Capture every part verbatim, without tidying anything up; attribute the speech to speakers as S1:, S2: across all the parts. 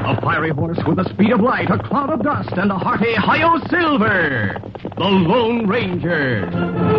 S1: A fiery horse with the speed of light, a cloud of dust, and a hearty Hi-Yo Silver, the Lone Ranger.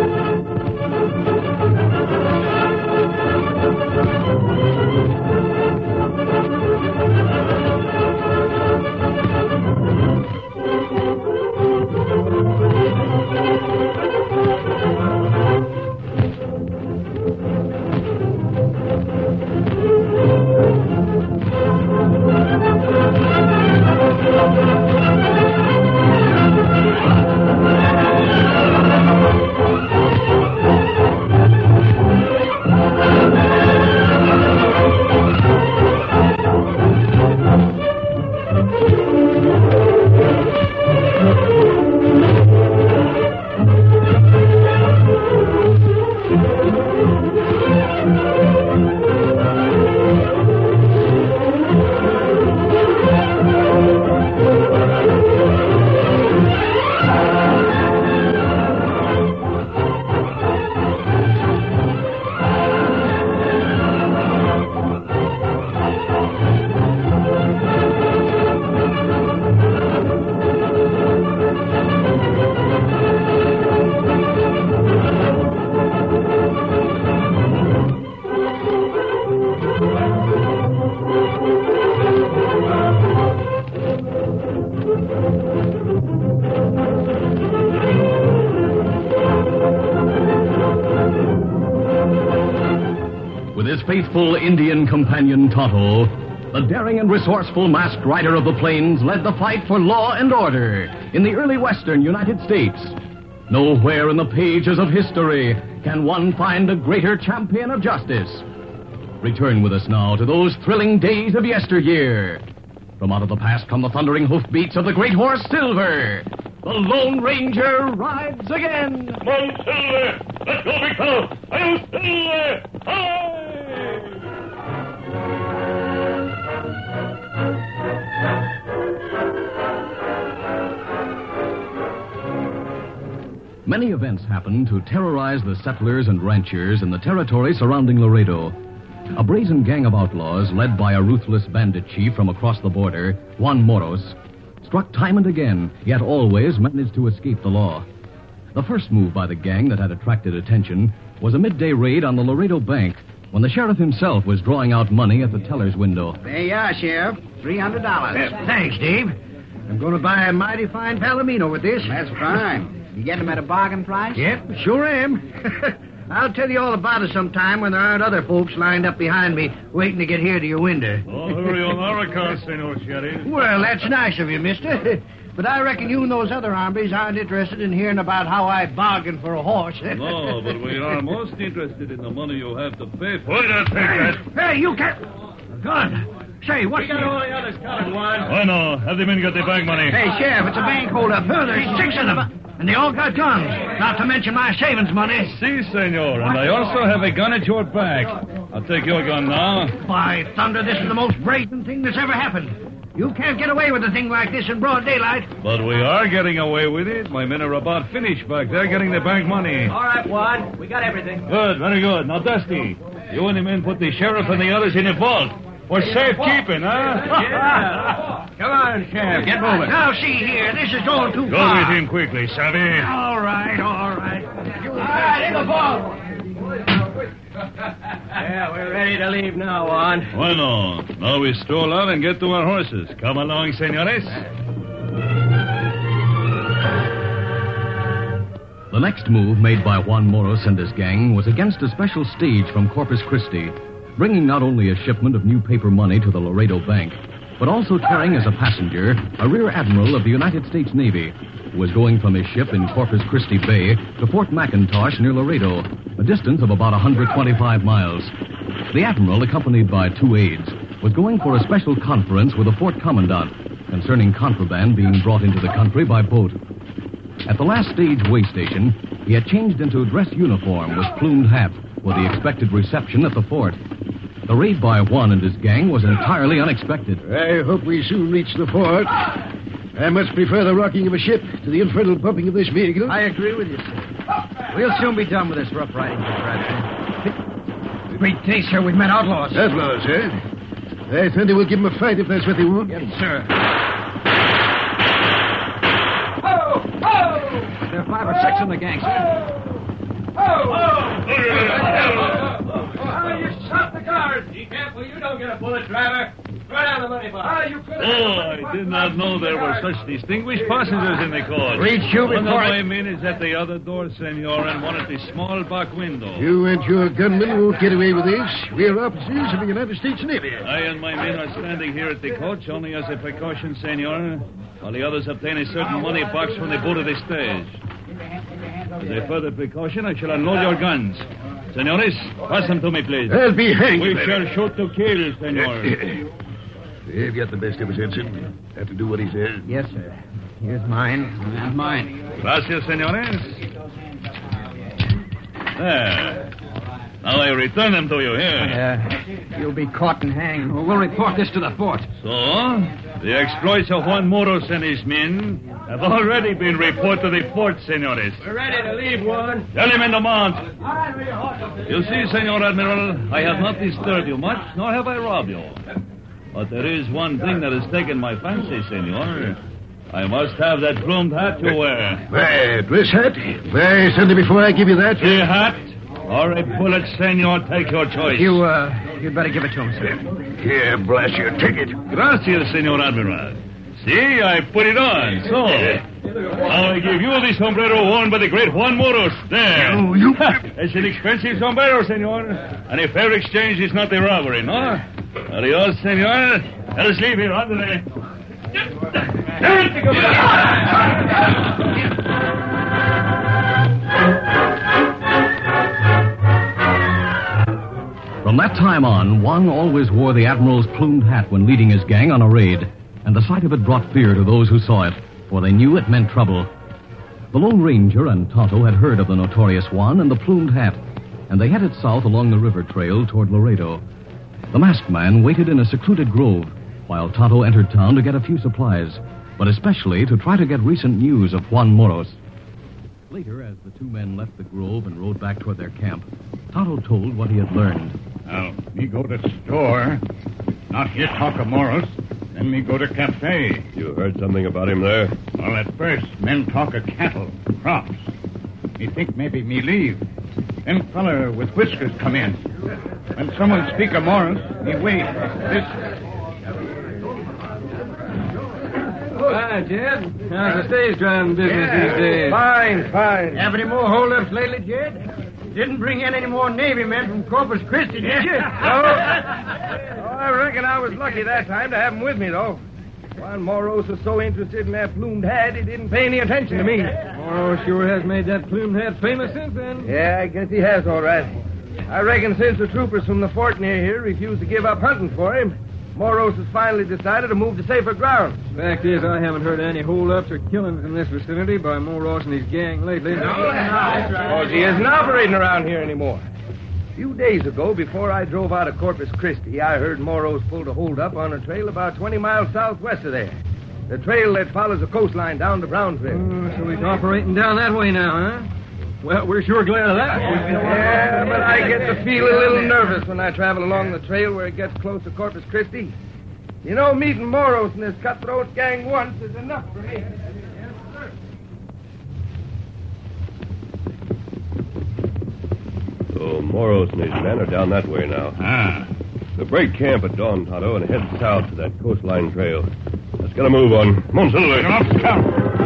S1: Faithful Indian companion Tonto, the daring and resourceful masked rider of the plains led the fight for law and order in the early western United States. Nowhere in the pages of history can one find a greater champion of justice. Return with us now to those thrilling days of yesteryear. From out of the past come the thundering hoofbeats of the great horse Silver. The Lone Ranger rides again.
S2: Come on, Silver! Let's go, big fellow! Hi-Yo Silver! Hi!
S1: Many events happened to terrorize the settlers and ranchers in the territory surrounding Laredo. A brazen gang of outlaws, led by a ruthless bandit chief from across the border, Juan Moros, struck time and again, yet always managed to escape the law. The first move by the gang that had attracted attention was a midday raid on the Laredo Bank, when the sheriff himself was drawing out money at the teller's window.
S3: There you are, Sheriff. three hundred dollars.
S4: Uh, thanks, Dave. I'm going to buy a mighty fine palomino with this.
S3: That's fine. You get them at a bargain price?
S4: Yep, sure am. I'll tell you all about it sometime when there aren't other folks lined up behind me waiting to get here to your window.
S2: Oh, hurry on our account, Senor Sheriff.
S4: Well, that's nice of you, mister. But I reckon you and those other hombres aren't interested in hearing about how I bargained for a horse.
S2: No, but we are most interested in the money you have to pay for. Wait, I'll take that.
S4: Hey, you can't... Gun. Say, what's...
S2: We got all the others counted, Juan. Why no? Have the men got their bank money?
S4: Hey, Sheriff, it's a bank holdup. Oh, there's six of them. And they all got guns, not to mention my savings money.
S2: Si, senor, and I also have a gun at your back. I'll take your gun now.
S4: By thunder, this is the most brazen thing that's ever happened. You can't get away with a thing like this in broad daylight.
S2: But we are getting away with it. My men are about finished back there getting the bank money.
S5: All right, Juan. We got everything.
S2: Good, very good. Now, Dusty, you and the men put the sheriff and the others in a vault. For safekeeping, huh?
S5: Yeah. Come on, Sheriff. Get moving.
S4: Now, see here. This is going too
S2: Go
S4: far.
S2: with him quickly, savvy.
S4: All right, all right.
S3: All right, in the vault.
S5: Yeah, we're ready to leave now, Juan.
S2: Bueno, now we stroll out and get to our horses. Come along, senores.
S1: The next move made by Juan Moros and his gang was against a special stage from Corpus Christi, bringing not only a shipment of new paper money to the Laredo Bank, but also carrying as a passenger a rear admiral of the United States Navy, who was going from his ship in Corpus Christi Bay to Fort McIntosh near Laredo, a distance of about one hundred twenty-five miles. The admiral, accompanied by two aides, was going for a special conference with the fort commandant concerning contraband being brought into the country by boat. At the last stage way station, he had changed into dress uniform with plumed hat for the expected reception at the fort. The raid by Juan and his gang was entirely unexpected.
S6: I hope we soon reach the fort. I much prefer the rocking of a ship to the infernal pumping of this vehicle.
S3: I agree with you, sir. We'll soon be done with this rough riding, Mister Bradford. Great day, sir. We've met outlaws.
S6: Outlaws, eh? I think they will give him a fight if that's what they want.
S3: Yes, sir.
S5: Oh! Oh!
S3: There are five or six in the gang, sir.
S5: Oh! Oh, you shot the guard. Be careful, you don't get a bullet, driver. Throw down the money box. Oh, you could
S2: Oh, I did not know there were such distinguished passengers in the court.
S4: Reach you
S2: One of
S4: before
S2: my
S4: I...
S2: men is at the other door, senor, and one at the small back window.
S6: You and your gunmen won't get away with this. We're officers of the United States Navy.
S2: I and my men are standing here at the coach only as a precaution, senor, while the others obtain a certain money box from the boat of the stage. As a further precaution, I shall unload your guns. Senores, pass them to me, please.
S6: I'll be hanged.
S2: We shall shoot to kill, senor.
S6: They've got the best of us, Ensign. Have to do what he says.
S3: Yes, sir. Here's mine. And mine.
S2: Gracias, senores. There. Now I return them to you here.
S3: Uh, you'll be caught and hanged. We'll report this to the fort.
S2: So, the exploits of Juan Moros and his men have already been reported to the fort, senores.
S5: We're ready to leave, Juan.
S2: Tell him in the mount. You see, Senor Admiral, I have not disturbed you much, nor have I robbed you. But there is one thing that has taken my fancy, senor. I must have that plumed hat you wear.
S6: Why, dress hat? Why, send it before I give you that.
S2: The hat or a bullet, senor, take your choice.
S3: You, uh, you'd better give it to him, sir.
S6: Here, blast your ticket.
S2: Gracias, Senor Admiral. See, I put it on, so. Now I give you the sombrero worn by the great Juan Moros. There.
S6: Oh, you...
S2: It's an expensive sombrero, senor. And a fair exchange is not a robbery, no? Adios, senor. Let us leave here, Andre.
S1: From that time on, Juan always wore the Admiral's plumed hat when leading his gang on a raid, and the sight of it brought fear to those who saw it, for they knew it meant trouble. The Lone Ranger and Tonto had heard of the notorious Juan and the plumed hat, and they headed south along the river trail toward Laredo. The masked man waited in a secluded grove, while Tonto entered town to get a few supplies, but especially to try to get recent news of Juan Moros. Later, as the two men left the grove and rode back toward their camp, Tonto told what he had learned.
S7: Now, me go to store. Not hear talk of Moros. Then me go to cafe.
S8: You heard something about him there?
S7: Well, at first, men talk of cattle, crops. Me think maybe me leave. Then feller with whiskers come in. When someone speak of Moros, me wait. This...
S5: Hi, Jed. How's the stage driving business
S4: Yeah.
S5: these days?
S4: Fine, fine. Have any more holdups lately, Jed? Didn't bring in any more Navy men from Corpus Christi, did you? No. Oh, I reckon I was lucky that time to have them with me, though. Juan Moros was so interested in that plumed hat, he didn't pay any attention to me.
S5: Morrow sure has made that plumed hat famous since then.
S4: Yeah, I guess he has, all right. I reckon since the troopers from the fort near here refused to give up hunting for him, Moros has finally decided to move to safer ground.
S5: Fact is, I haven't heard any holdups or killings in this vicinity by Moros and his gang lately.
S4: Because he isn't operating around here anymore. A few days ago, before I drove out of Corpus Christi, I heard Moros pulled a holdup on a trail about twenty miles southwest of there. The trail that follows the coastline down to Brownsville.
S5: Oh, so he's operating down that way now, huh? Well, we're sure glad of that.
S4: Yeah, but I get to feel a little nervous when I travel along the trail where it gets close to Corpus Christi. You know, meeting Moros and this cutthroat gang once is enough for me.
S8: So Moros and his men are down that way now.
S7: Ah.
S8: They'll break camp at dawn, Tonto, and head south to that coastline trail. Let's get a move on. Come on, Silver.
S7: Come on, come.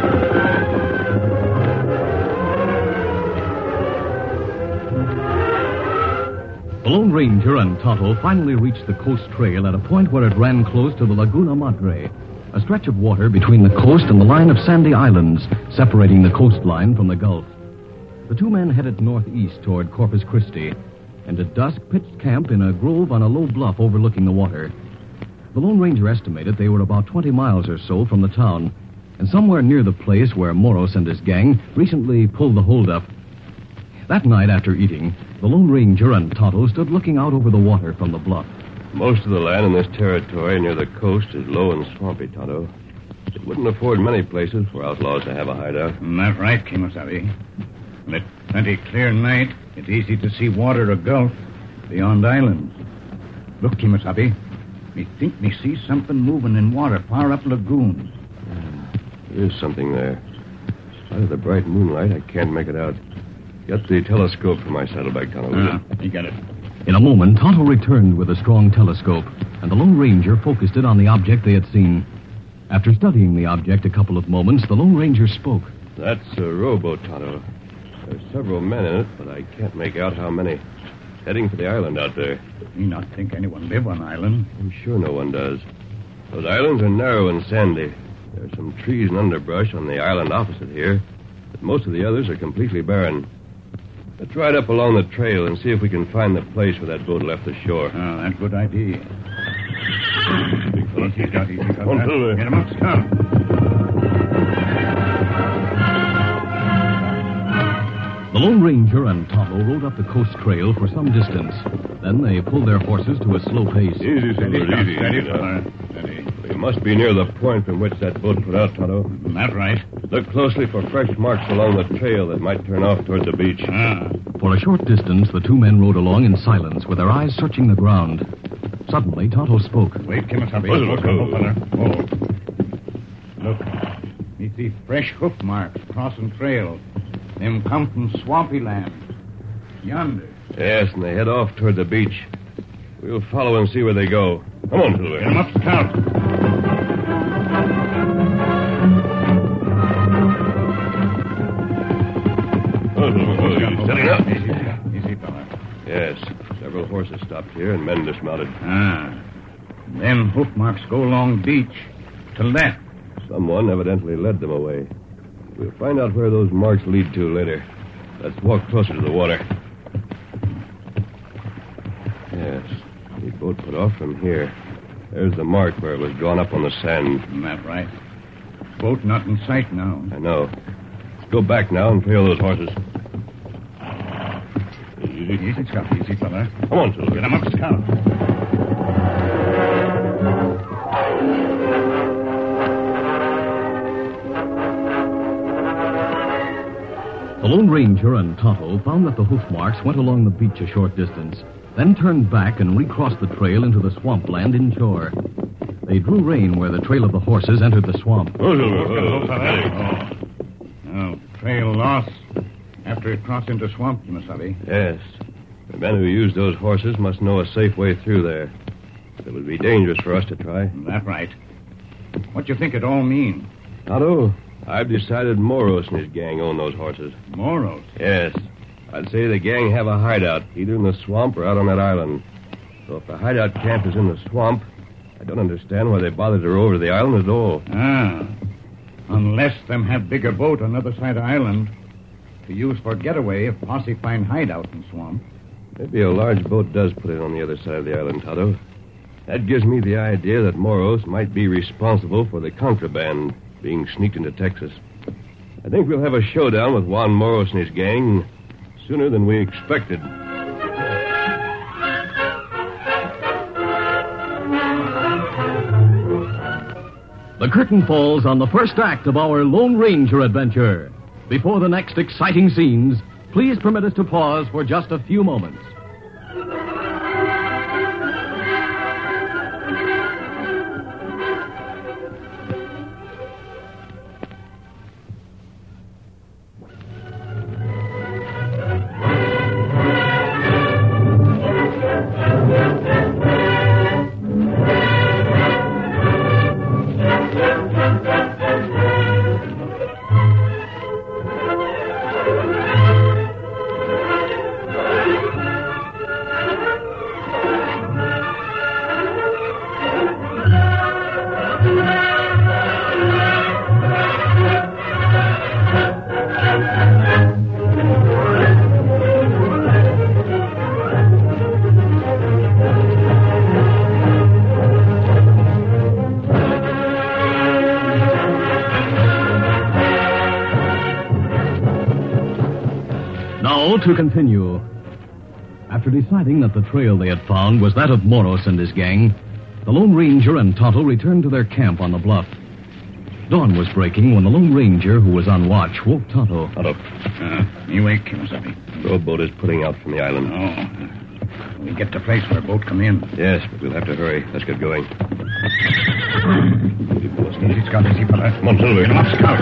S1: The Lone Ranger and Tonto finally reached the coast trail at a point where it ran close to the Laguna Madre, a stretch of water between the coast and the line of sandy islands separating the coastline from the Gulf. The two men headed northeast toward Corpus Christi, and at dusk pitched camp in a grove on a low bluff overlooking the water. The Lone Ranger estimated they were about twenty miles or so from the town, and somewhere near the place where Moros and his gang recently pulled the holdup. That night after eating, the Lone Ranger and Tonto stood looking out over the water from the bluff.
S8: Most of the land in this territory near the coast is low and swampy, Tonto. It wouldn't afford many places for outlaws to have a hideout.
S7: That's right, Kemosabe. Lit plenty clear night, it's easy to see water or gulf beyond islands. Look, Kemosabe. Me think me see something moving in water far up lagoon.
S8: There's something there. Out of the bright moonlight, I can't make it out. Got the telescope for my saddlebag, Tonto.
S7: Ah, you got it.
S1: In a moment, Tonto returned with a strong telescope, and the Lone Ranger focused it on the object they had seen. After studying the object a couple of moments, the Lone Ranger spoke.
S8: That's a rowboat, Tonto. There's several men in it, but I can't make out how many. Heading for the island out there.
S7: Me not think anyone live on island.
S8: I'm sure no one does. Those islands are narrow and sandy. There's some trees and underbrush on the island opposite here, but most of the others are completely barren. Let's ride up along the trail and see if we can find the place where that boat left the shore.
S7: Ah, that's a good idea.
S8: Big fella.
S7: Easy, Scout, easy, fella.
S8: Come on, Silver.
S7: Get him up, Scout.
S1: The Lone Ranger and Tonto rode up the coast trail for some distance. Then they pulled their horses to a slow pace.
S8: Easy,
S7: Steady,
S8: Silver,
S7: Scout,
S8: easy.
S7: steady,
S8: easy now.
S7: fella. Steady.
S8: We must be near the point from which that boat put out, Tonto.
S7: That's right.
S8: Look closely for fresh marks along the trail that might turn off toward the beach.
S7: Ah.
S1: For a short distance, the two men rode along in silence, with their eyes searching the ground. Suddenly, Tonto spoke.
S7: Wait, Kimasabi.
S8: Oh,
S7: Look,
S8: oh.
S7: up, fella. Oh. Look. Me see fresh hoof marks crossing trail. Them come from swampy land. Yonder.
S8: Yes, and they head off toward the beach. We'll follow and see where they go. Come on, Silver.
S7: Get him up, Scout.
S8: Oh, Silver, oh, you steady up.
S7: Easy, easy, fella.
S8: Yes, several horses stopped here and men dismounted.
S7: Ah. Them hoof marks go along beach to left.
S8: Someone evidently led them away. We'll find out where those marks lead to later. Let's walk closer to the water. Yes, the boat put off from here. There's the mark where it was drawn up on the sand.
S7: Isn't that right? Boat not in sight now.
S8: I know. Let's go back now and trail those horses. Easy.
S7: Easy, Scout. Easy, fella.
S8: Come on, Silver.
S7: Get him up, Scout.
S1: The Lone Ranger and Tonto found that the hoof marks went along the beach a short distance, then turned back and recrossed the trail into the swampland inshore. They drew rein where the trail of the horses entered the swamp.
S8: Oh, Silver.
S7: Oh, fella. Oh. Oh, trail lost after it crossed into swamp, Kimasabi.
S8: Yes. The men who used those horses must know a safe way through there. It would be dangerous for us to try.
S7: That right. What do you think it all mean?
S8: Tonto, I've decided Moros and his gang own those horses.
S7: Moros.
S8: Yes. I'd say the gang have a hideout, either in the swamp or out on that island. So if the hideout camp is in the swamp, I don't understand why they bothered to row over to the island at all.
S7: Ah. Unless them have bigger boat on the other side of the island to use for getaway if posse find hideout in swamp.
S8: Maybe a large boat does put in on the other side of the island, Tonto. That gives me the idea that Moros might be responsible for the contraband being sneaked into Texas. I think we'll have a showdown with Juan Moros and his gang sooner than we expected.
S1: The curtain falls on the first act of our Lone Ranger adventure. Before the next exciting scenes, please permit us to pause for just a few moments. Now to continue. After deciding that the trail they had found was that of Moros and his gang, the Lone Ranger and Tonto returned to their camp on the bluff. Dawn was breaking when the Lone Ranger, who was on watch, woke Tonto.
S8: Tonto,
S7: Uh, you wake, Kimasabi.
S8: the rowboat is putting out from the island.
S7: Oh. We get the place where a boat come in.
S8: Yes, but we'll have to hurry. Let's get going.
S7: Easy, Scout. Easy, fella.
S8: Come on, Silver.
S7: Come on, Scout.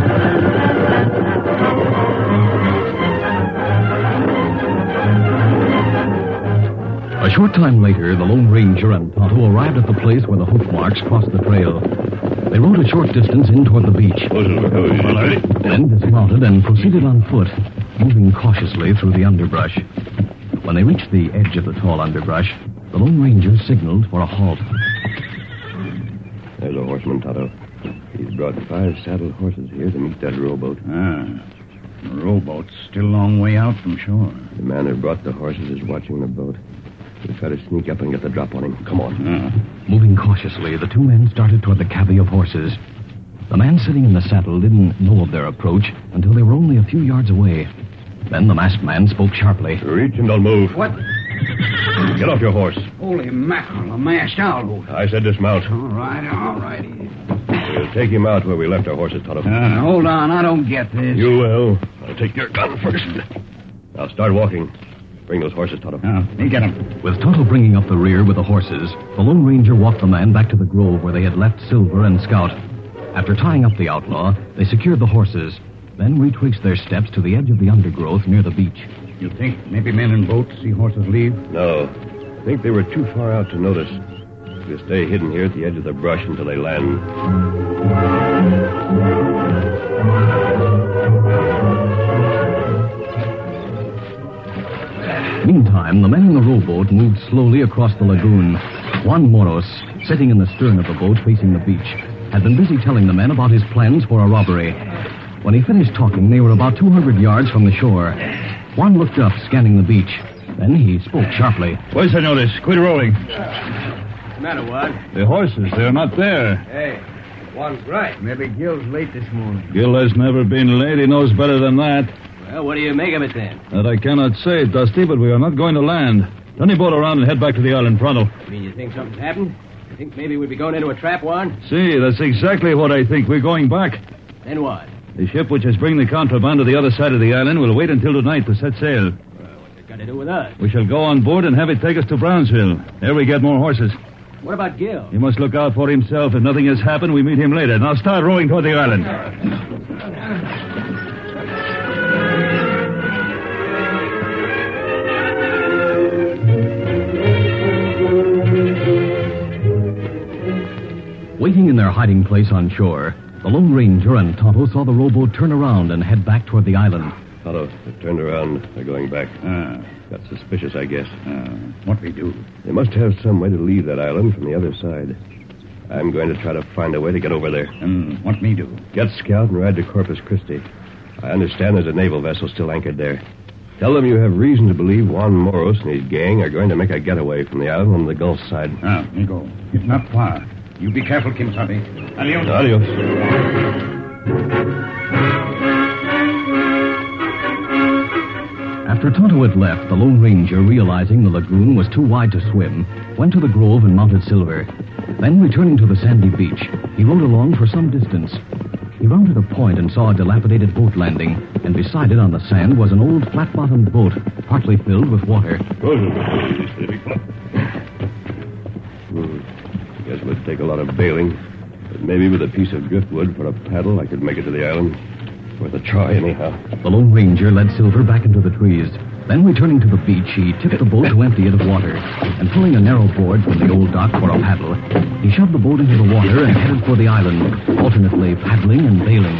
S1: A short time later, the Lone Ranger and Tonto arrived at the place where the hoof marks crossed the trail. They rode a short distance in toward the beach. Then dismounted and proceeded on foot, moving cautiously through the underbrush. When they reached the edge of the tall underbrush, the Lone Ranger signaled for a halt.
S8: There's a horseman, Tonto. He's brought five saddled horses here to meet that rowboat.
S7: Ah, the rowboat's still a long way out from shore.
S8: The man who brought the horses is watching the boat. We'll try to sneak up and get the drop on him. Come on.
S7: Ah.
S1: Moving cautiously, the two men started toward the cavy of horses. The man sitting in the saddle didn't know of their approach until they were only a few yards away. Then the masked man spoke sharply.
S8: Reach and don't move.
S3: What?
S8: Get off your horse.
S3: Holy mackerel, a masked owl.
S8: I said dismount.
S3: All right, all right.
S8: We'll take him out where we left our horses, Tonto.
S3: Uh, hold on, I don't get this.
S8: You will. I'll take your gun first. Now start walking. Bring those horses, Tonto.
S7: Ah, you get him.
S1: With Tonto bringing up the rear with the horses, the Lone Ranger walked the man back to the grove where they had left Silver and Scout. After tying up the outlaw, they secured the horses, then retraced their steps to the edge of the undergrowth near the beach.
S7: You think maybe men in boats see horses leave?
S8: No. I think they were too far out to notice. We'll stay hidden here at the edge of the brush until they land.
S1: Meantime, the men in the rowboat moved slowly across the lagoon. Juan Moros, sitting in the stern of the boat facing the beach, had been busy telling the men about his plans for a robbery. When he finished talking, they were about two hundred yards from the shore. Juan looked up, scanning the beach. Then he spoke sharply.
S2: Wait, senores. Quit rowing.
S3: What's the matter, Juan?
S2: The horses, they're not there.
S3: Hey, Juan's right.
S4: Maybe Gil's late this morning.
S2: Gil has never been late. He knows better than that.
S3: Well, what do you make of it, then?
S2: That I cannot say, Dusty, but we are not going to land. Turn the boat around and head back to the island pronto.
S3: I mean, you think something's happened? You think maybe we'd be going into a trap, Juan?
S2: See, that's exactly what I think. We're going back.
S3: Then what?
S2: The ship which is bringing the contraband to the other side of the island will wait until tonight to set sail.
S3: Well, what's it got to do with us?
S2: We shall go on board and have it take us to Brownsville. There we get more horses.
S3: What about Gil?
S2: He must look out for himself. If nothing has happened, we meet him later. Now start rowing toward the island.
S1: Waiting in their hiding place on shore, the Lone Ranger and Tonto saw the rowboat turn around and head back toward the island.
S8: Tonto, they turned around. They're going back.
S7: Ah,
S8: Got suspicious, I guess.
S7: ah, what we do?
S8: They must have some way to leave that island from the other side. I'm going to try to find a way to get over there.
S7: And what me do?
S8: Get Scout and ride to Corpus Christi. I understand there's a naval vessel still anchored there. Tell them you have reason to believe Juan Moros and his gang are going to make a getaway from the island on the Gulf side.
S7: Ah, me go. It's not far. You be careful, Kimsabi. Adios.
S8: Adios.
S1: After Tonto had left, the Lone Ranger, realizing the lagoon was too wide to swim, went to the grove and mounted Silver. Then, returning to the sandy beach, he rode along for some distance. He rounded a point and saw a dilapidated boat landing, and beside it on the sand was an old flat-bottomed boat, partly filled with water.
S8: Hmm. Guess it would take a lot of bailing, but maybe with a piece of driftwood for a paddle, I could make it to the island. Worth a try, anyhow.
S1: The Lone Ranger led Silver back into the trees. Then, returning to the beach, he tipped the boat to empty it of water. And pulling a narrow board from the old dock for a paddle, he shoved the boat into the water and headed for the island, alternately paddling and bailing.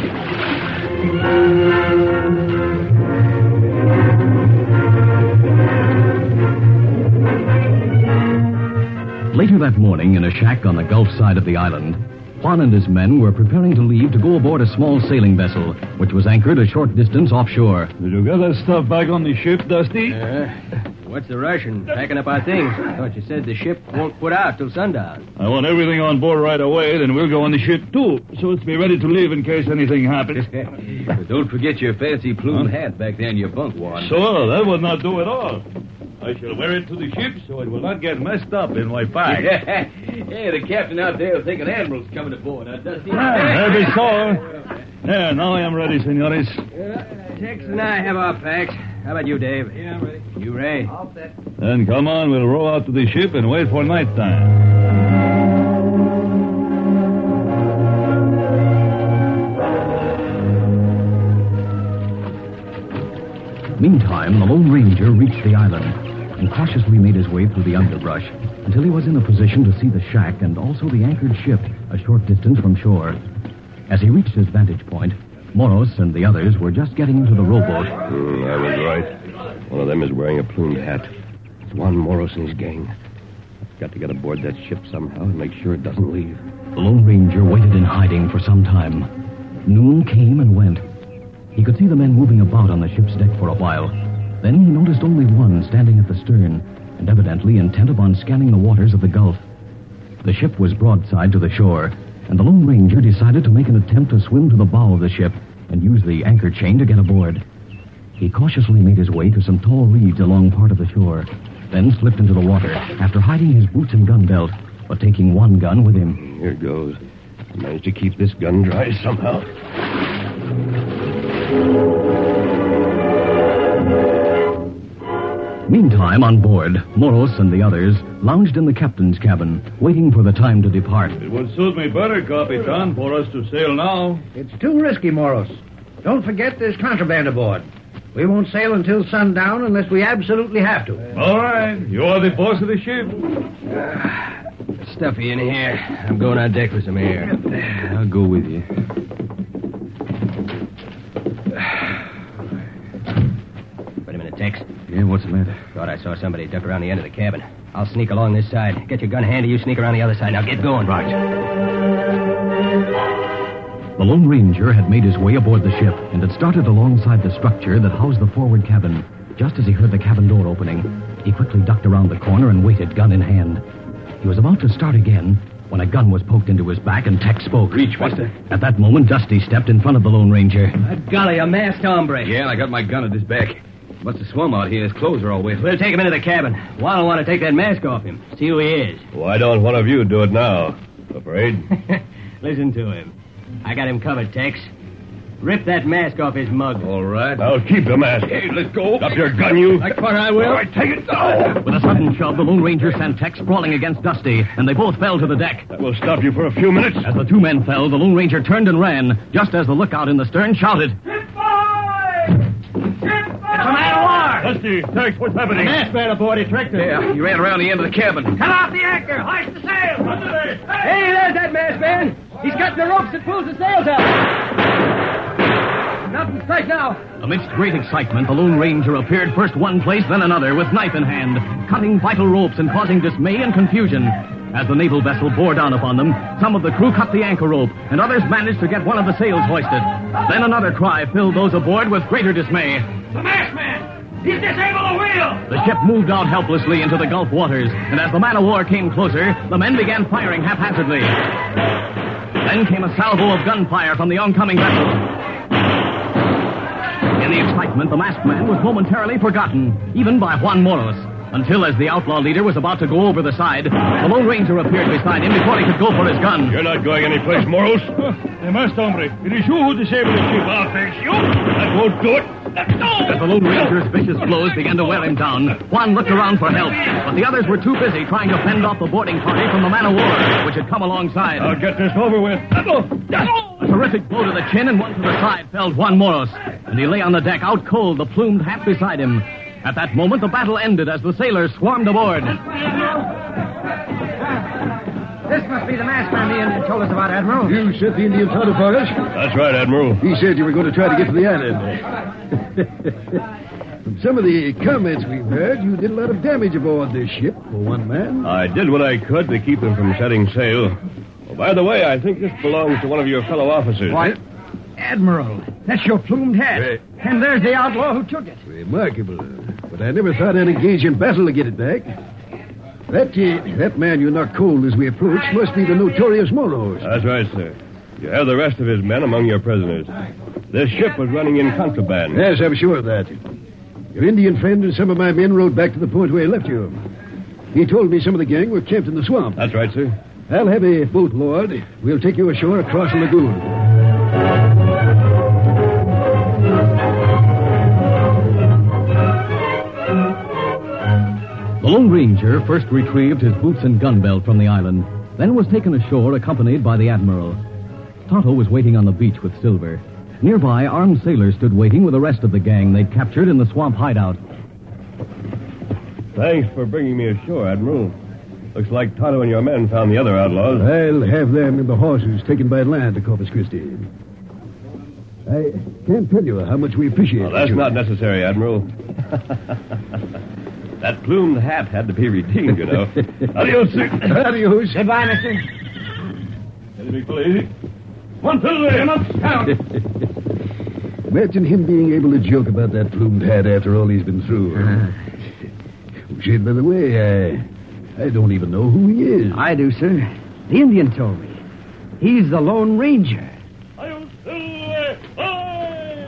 S1: Later that morning, in a shack on the Gulf side of the island, Juan and his men were preparing to leave to go aboard a small sailing vessel, which was anchored a short distance offshore.
S2: Did you get that stuff back on the ship, Dusty?
S3: Uh, what's the rush in packing up our things? I thought you said the ship won't put out till sundown.
S2: I want everything on board right away, then we'll go on the ship, too, so as to be ready to leave in case anything happens.
S3: But don't forget your fancy plumed huh? hat back there in your bunk, Juan.
S2: So, that would not do at all. I shall wear it to the ship so it will not get messed up in my bag.
S3: Hey, the captain out there will think an admiral's coming aboard, huh, Dusty?
S2: Ah, maybe so. There, now I am ready, senores.
S3: Yeah. Tex and I have our packs. How about you, Dave?
S4: Yeah, I'm ready.
S3: You, Ray?
S4: All set.
S2: Then come on, we'll row out to the ship and wait for night time.
S1: Meantime, the Lone Ranger reached the island and cautiously made his way through the underbrush until he was in a position to see the shack and also the anchored ship a short distance from shore. As he reached his vantage point, Moros and the others were just getting into the rowboat.
S8: Mm, I was right. One of them is wearing a plumed hat. It's Juan Moros and his gang. I've got to get aboard that ship somehow and make sure it doesn't leave.
S1: The Lone Ranger waited in hiding for some time. Noon came and went. He could see the men moving about on the ship's deck for a while. Then he noticed only one standing at the stern, and evidently intent upon scanning the waters of the Gulf. The ship was broadside to the shore, and the Lone Ranger decided to make an attempt to swim to the bow of the ship and use the anchor chain to get aboard. He cautiously made his way to some tall reeds along part of the shore, then slipped into the water after hiding his boots and gun belt, but taking one gun with him.
S8: Here goes. I managed to keep this gun dry somehow.
S1: Meantime, on board, Moros and the others lounged in the captain's cabin, waiting for the time to depart.
S2: It would suit me better, Capitan, for us to sail now.
S4: It's too risky, Moros. Don't forget there's contraband aboard. We won't sail until sundown unless we absolutely have to.
S2: All right. You are the boss of the ship.
S3: Stuffy in here. I'm going on deck for some air. I'll go with you. Wait a minute, Tex.
S1: Yeah, what's the matter?
S3: Thought I saw somebody duck around the end of the cabin. I'll sneak along this side. Get your gun handy. You sneak around the other side. Now get going.
S1: Right. The Lone Ranger had made his way aboard the ship and had started alongside the structure that housed the forward cabin. Just as he heard the cabin door opening, he quickly ducked around the corner and waited, gun in hand. He was about to start again when a gun was poked into his back and Tex spoke.
S3: Reach, Buster.
S1: At that moment, Dusty stepped in front of the Lone Ranger.
S3: Uh, golly, a masked hombre.
S9: Yeah, and I got my gun at his back. Must have swum out here. His clothes are all wet.
S3: We'll take him into the cabin. Juan will want to take that mask off him. See who he is.
S8: Why don't one of you do it now? Afraid?
S3: Listen to him. I got him covered, Tex. Rip that mask off his mug.
S9: All right.
S8: I'll keep the mask. Hey, let go. Drop your gun, you.
S3: Like what I will.
S8: All right, take it down.
S1: With a sudden shove, the Lone Ranger sent Tex sprawling against Dusty, and they both fell to the deck.
S8: That will stop you for a few minutes.
S1: As the two men fell, the Lone Ranger turned and ran, just as the lookout in the stern shouted.
S5: Ship boy! Ship boy!
S3: It's a man of war!
S2: Dusty, Tex, what's happening?
S3: Masked man aboard. He tricked us.
S9: Yeah, he ran around the end of the cabin.
S3: Cut off the anchor. Hoist the sail.
S5: Under there!
S3: Hey, there's that masked man. He's cutting the ropes that pulls the sails out. Nothing strike now.
S1: Amidst great excitement, the Lone Ranger appeared first one place, then another, with knife in hand, cutting vital ropes and causing dismay and confusion. As the naval vessel bore down upon them, some of the crew cut the anchor rope, and others managed to get one of the sails hoisted. Then another cry filled those aboard with greater dismay.
S5: The masked man! He's disabled the wheel!
S1: The ship moved out helplessly into the Gulf waters, and as the man-of-war came closer, the men began firing haphazardly. Then came a salvo of gunfire from the oncoming vessel. In the excitement, the masked man was momentarily forgotten, even by Juan Moros, until as the outlaw leader was about to go over the side, the Lone Ranger appeared beside him before he could go for his gun.
S8: You're not going anyplace, Moros.
S2: The masked hombre. It is you who disabled the ship. I'll face you.
S8: That won't do it.
S1: As the Lone Ranger's vicious blows began to wear him down, Juan looked around for help, but the others were too busy trying to fend off the boarding party from the man-of-war, which had come alongside.
S2: I'll get this over with.
S1: A terrific blow to the chin and one to the side felled Juan Moros, and he lay on the deck out cold, the plumed hat beside him. At that moment, the battle ended as the sailors swarmed aboard.
S4: This must be the masked man the Indian told us about, Admiral.
S6: You sent the Indians out for us?
S8: That's right, Admiral.
S6: He said you were going to try to get to the island. From some of the comments we've heard, you did a lot of damage aboard this ship for one man.
S8: I did what I could to keep them from setting sail. Oh, by the way, I think this belongs to one of your fellow officers.
S4: What? Admiral, that's your plumed hat.
S6: Right.
S4: And there's the outlaw who took it.
S6: Remarkable. But I never thought I'd engage in battle to get it back. That uh, that man you knocked cold as we approached must be the notorious Moros.
S8: That's right, sir. You have the rest of his men among your prisoners. This ship was running in contraband.
S6: Yes, I'm sure of that. Your Indian friend and some of my men rode back to the point where he left you. He told me some of the gang were camped in the swamp.
S8: That's right, sir.
S6: I'll have a boat moored. We'll take you ashore across the lagoon.
S1: The Lone Ranger first retrieved his boots and gun belt from the island, then was taken ashore accompanied by the Admiral. Tonto was waiting on the beach with Silver. Nearby, armed sailors stood waiting with the rest of the gang they'd captured in the swamp hideout.
S8: Thanks for bringing me ashore, Admiral. Looks like Tonto and your men found the other outlaws.
S6: I'll have them and the horses taken by land to Corpus Christi. I can't tell you how much we appreciate it.
S8: Well, that's not necessary, Admiral. That plumed hat had to be redeemed, you know. Adios, sir.
S6: Adios.
S4: Goodbye, mister.
S8: Steady, big fellow, easy. One to the way, and up, down.
S6: Imagine him being able to joke about that plumed hat after all he's been through. Uh-huh. Oh, shit, by the way, I, I don't even know who he is.
S3: I do, sir. The Indian told me. He's the Lone Ranger.
S2: Adios, Silver. Aye!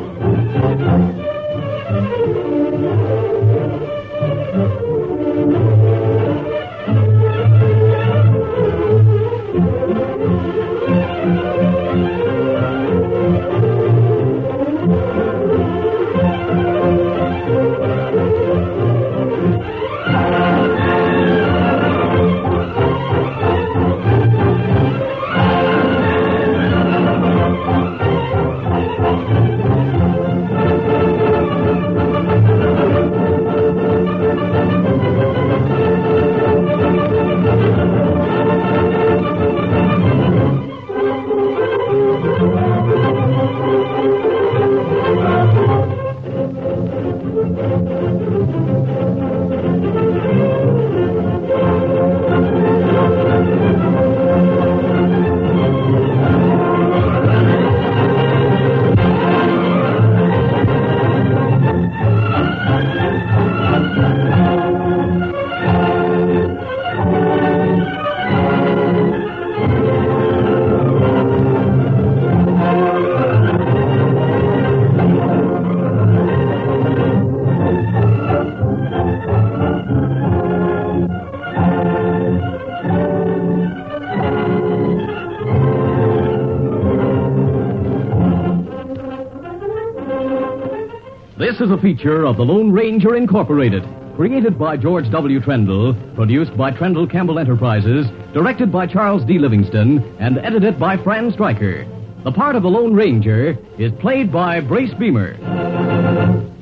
S1: This is a feature of the Lone Ranger Incorporated, created by George W. Trendle, produced by Trendle Campbell Enterprises, directed by Charles D. Livingston, and edited by Fran Stryker. The part of the Lone Ranger is played by Brace Beamer.